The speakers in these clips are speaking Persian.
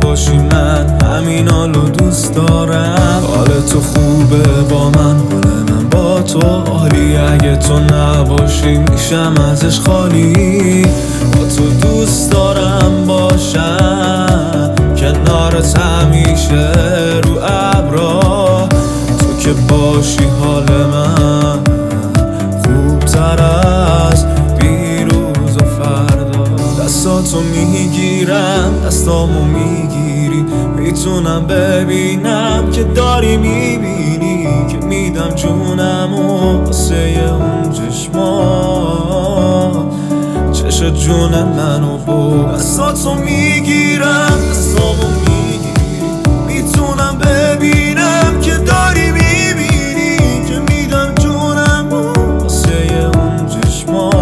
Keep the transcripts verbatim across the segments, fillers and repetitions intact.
باشی من همین حالو دوست دارم. حال تو خوبه با من، حال من با تو عالی. اگه تو نباشی میشم ازش خالی. با تو دوست دارم باشم کنارت همیشه رو ابرا. تو که باشی حال من خوبتر از دیروز و فردا. دستاتو میگیرم دستامو میگیری، میتونم ببینم که داری میبینی که میدم جونمو واسه اون چشما. چش جون منو با دستاتو میگیرم دستامو میگیری، میتونم ببینم که داری میبینی که میدم جونمو واسه اون چشما.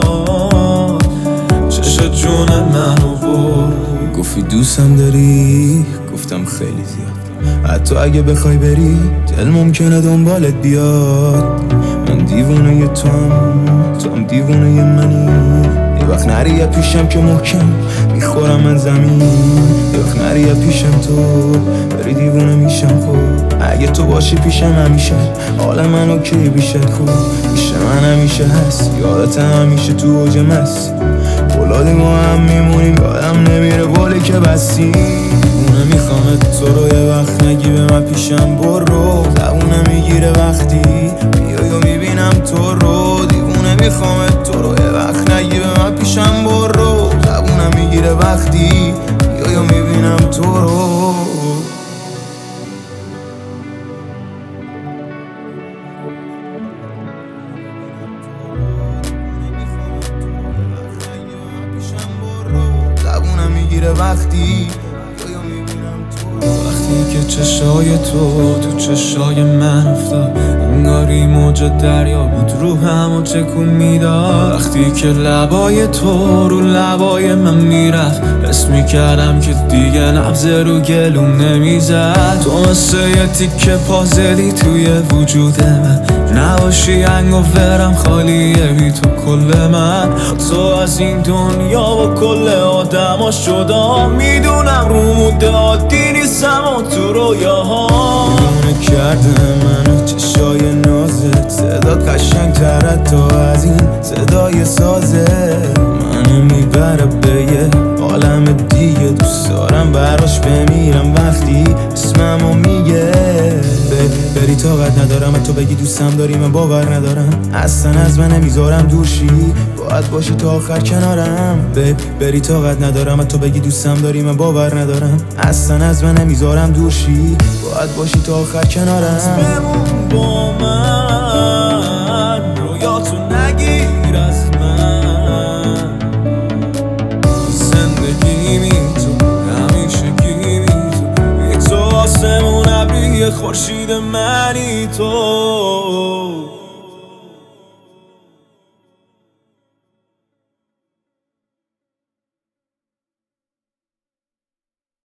چش جون منو با. گفتی دوستم داری، گفتم خیلی زیاد. حتی اگه بخوای بری دل ممکنه دنبالت بیاد. من دیوونه ی توام، تو هم دیوونه ی منی. یه وقت نری یه پیشم که محکم میخورم من زمین. یه وقت نری یه پیشم تو بری دیوونه میشم. خب اگه تو باشی پیشم همیشه حال من اوکی بیشت. خوب پیش من همیشه هست، یادت همیشه تو اوج مست. بلادی ما هم میمونیم، یادم نمیره بولی که بستی. اونه میخوامت تو رو یه وقت نگی به من پیشم برو. زبونه میگیره وقتی بیای و میبینم تو رو. دیوونه میخوامت تو رو یه وقت نگی به من پیشم برو. زبونه میگیره وقتی بیای و میبینم تو رو. زبونم میگیره وقتی وقتی که چشای تو تو چشای من افتاد. انگاری موج دریا بود رو همو تکون میداد. وقتی که لبای تو رو لبای من میرفت، حس میکردم که دیگه نبض رو گلوم نمیزد. تو مثل یه تیکه پازلی توی وجود من، نباشی انگ و ورم خالیه بی تو کل من. تو از این دنیا و کل آدما شدا. میدونم رو مده عادی نیستم و تو رویاها. دیوونه کرده منو چشای نازت، صدات قشنگ تره تا از این صدای سازه. منو میبره به یه عالم دیگه، دوست دارم براش بمیرم وقتی اسممو میگه. بری طاقت ندارم تو بگی دوستم داری، من باور ندارم اصلا از من نمیذارم دورشی. باید باشی تا آخر کنارم. بری طاقت ندارم تو بگی دوستم داری، من باور ندارم اصلا از من نمیذارم دورشی. باید باشی تا آخر کنارم. بمون با من، رویاتو نگیر از من. زندگی می تو همیشه گیمی تو، یه تو آسمون ابری خورشید منی تو.